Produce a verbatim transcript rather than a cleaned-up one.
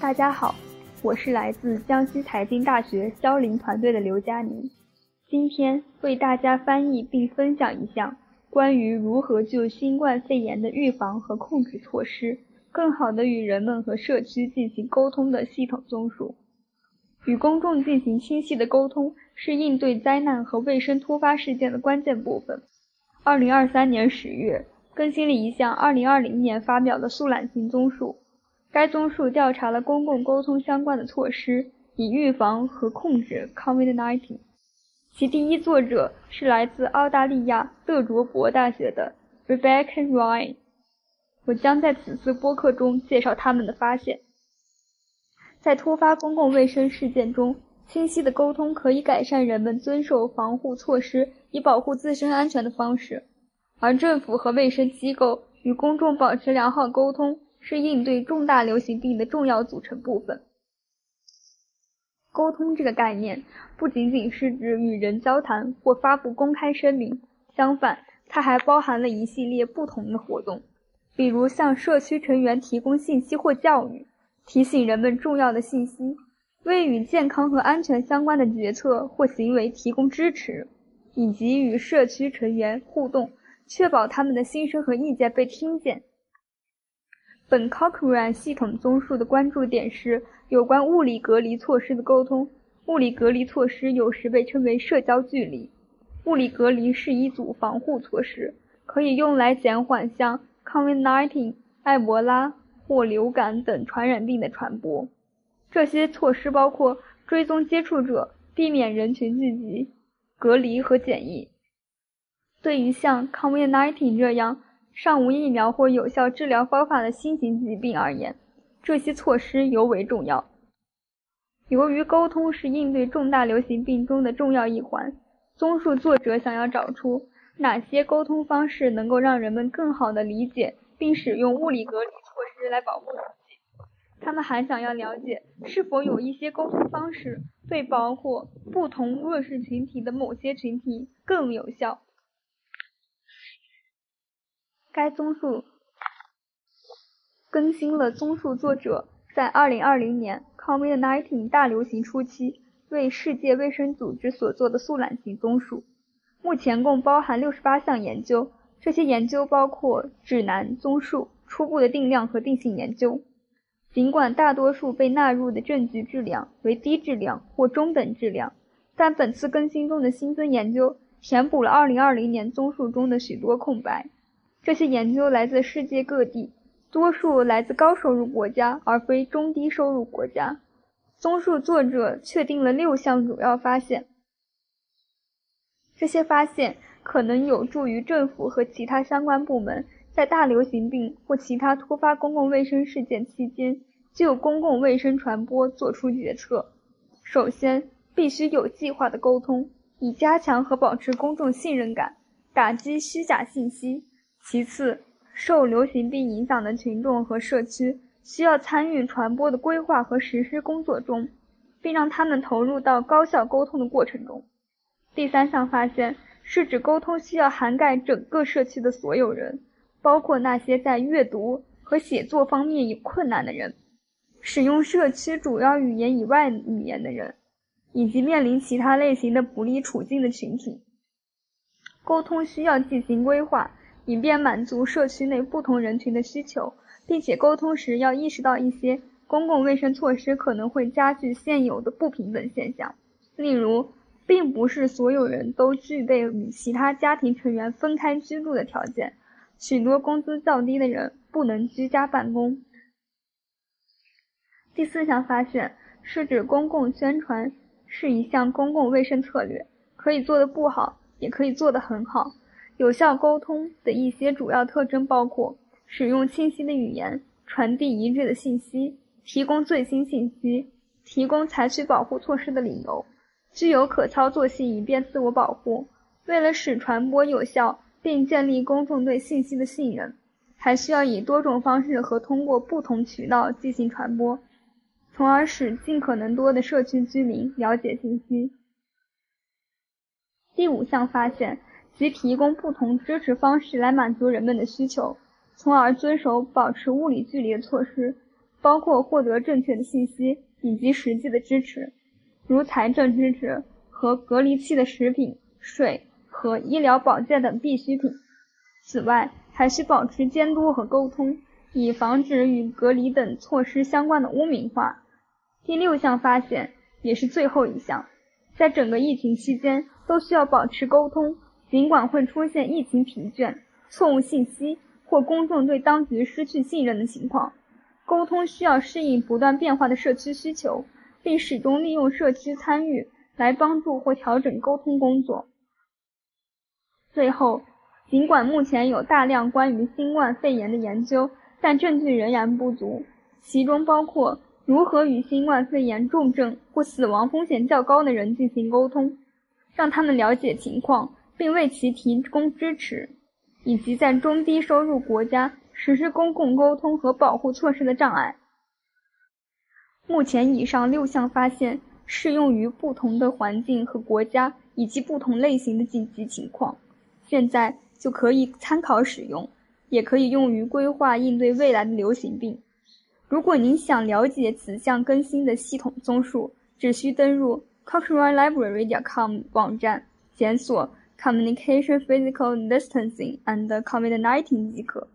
大家好，我是来自江西财经大学肖林团队的刘佳妮，今天为大家翻译并分享一项关于如何就新冠肺炎的预防和控制措施，更好地与人们和社区进行沟通的系统综述。与公众进行清晰的沟通是应对灾难和卫生突发事件的关键部分。二零二三年十月，更新了一项二零二零年发表的速览型综述。该综述调查了公共沟通相关的措施，以预防和控制 COVID 十九。其第一作者是来自澳大利亚勒卓伯大学的 Rebecca Ryan。我将在此次播客中介绍他们的发现。在突发公共卫生事件中，清晰的沟通可以改善人们遵守防护措施以保护自身安全的方式，而政府和卫生机构与公众保持良好沟通是应对重大流行病的重要组成部分。沟通这个概念不仅仅是指与人交谈或发布公开声明，相反，它还包含了一系列不同的活动，比如向社区成员提供信息或教育，提醒人们重要的信息，为与健康和安全相关的决策或行为提供支持，以及与社区成员互动，确保他们的心声和意见被听见。本 Cochrane 系统综述的关注点是有关物理隔离措施的沟通。物理隔离措施有时被称为社交距离。物理隔离是一组防护措施，可以用来减缓像 COVID 十九、埃博拉或流感等传染病的传播。这些措施包括追踪接触者、避免人群聚集、隔离和检疫。对于像 COVID 十九 这样尚无疫苗或有效治疗方法的新型疾病而言，这些措施尤为重要。由于沟通是应对重大流行病中的重要一环，综述作者想要找出哪些沟通方式能够让人们更好地理解并使用物理隔离措施来保护自己。他们还想要了解是否有一些沟通方式对包括不同弱势群体的某些群体更有效。该综述更新了综述作者在二零二零年 COVID 十九 大流行初期为世界卫生组织所做的速览型综述。目前共包含六十八项研究，这些研究包括指南、综述、初步的定量和定性研究。尽管大多数被纳入的证据质量为低质量或中等质量，但本次更新中的新增研究填补了二零二零年综述中的许多空白。这些研究来自世界各地，多数来自高收入国家而非中低收入国家。综述作者确定了六项主要发现，这些发现可能有助于政府和其他相关部门在大流行病或其他突发公共卫生事件期间就公共卫生传播做出决策。首先，必须有计划的沟通，以加强和保持公众信任感，打击虚假信息。其次，受流行病影响的群众和社区需要参与传播的规划和实施工作中，并让他们投入到高效沟通的过程中。第三项发现是指沟通需要涵盖整个社区的所有人，包括那些在阅读和写作方面有困难的人，使用社区主要语言以外语言的人，以及面临其他类型的不利处境的群体。沟通需要进行规划，以便满足社区内不同人群的需求，并且沟通时要意识到一些公共卫生措施可能会加剧现有的不平等现象。例如，并不是所有人都具备与其他家庭成员分开居住的条件，许多工资较低的人不能居家办公。第四项发现是指公共宣传是一项公共卫生策略，可以做得不好，也可以做得很好。有效沟通的一些主要特征包括使用清晰的语言，传递一致的信息，提供最新信息，提供采取保护措施的理由，具有可操作性以便自我保护。为了使传播有效并建立公众对信息的信任，还需要以多种方式和通过不同渠道进行传播，从而使尽可能多的社区居民了解信息。第五项发现即提供不同支持方式来满足人们的需求，从而遵守保持物理距离的措施， 包括获得正确的信息以及实际的支持，如财政支持和隔离期的食品、水和医疗保健等必需品。此外，还需保持监督和沟通，以防止与隔离等措施相关的污名化。第六项发现，也是最后一项，在整个疫情期间都需要保持沟通，尽管会出现疫情疲倦、错误信息或公众对当局失去信任的情况，沟通需要适应不断变化的社区需求，并始终利用社区参与来帮助或调整沟通工作。最后，尽管目前有大量关于新冠肺炎的研究，但证据仍然不足，其中包括如何与新冠肺炎重症或死亡风险较高的人进行沟通，让他们了解情况并为其提供支持，以及在中低收入国家实施公共沟通和保护措施的障碍。目前以上六项发现适用于不同的环境和国家以及不同类型的紧急情况，现在就可以参考使用，也可以用于规划应对未来的流行病。如果您想了解此项更新的系统综述，只需登入 cochrane library 点 com 网站，检索 Communication Physical Distancing and COVID 十九 即可。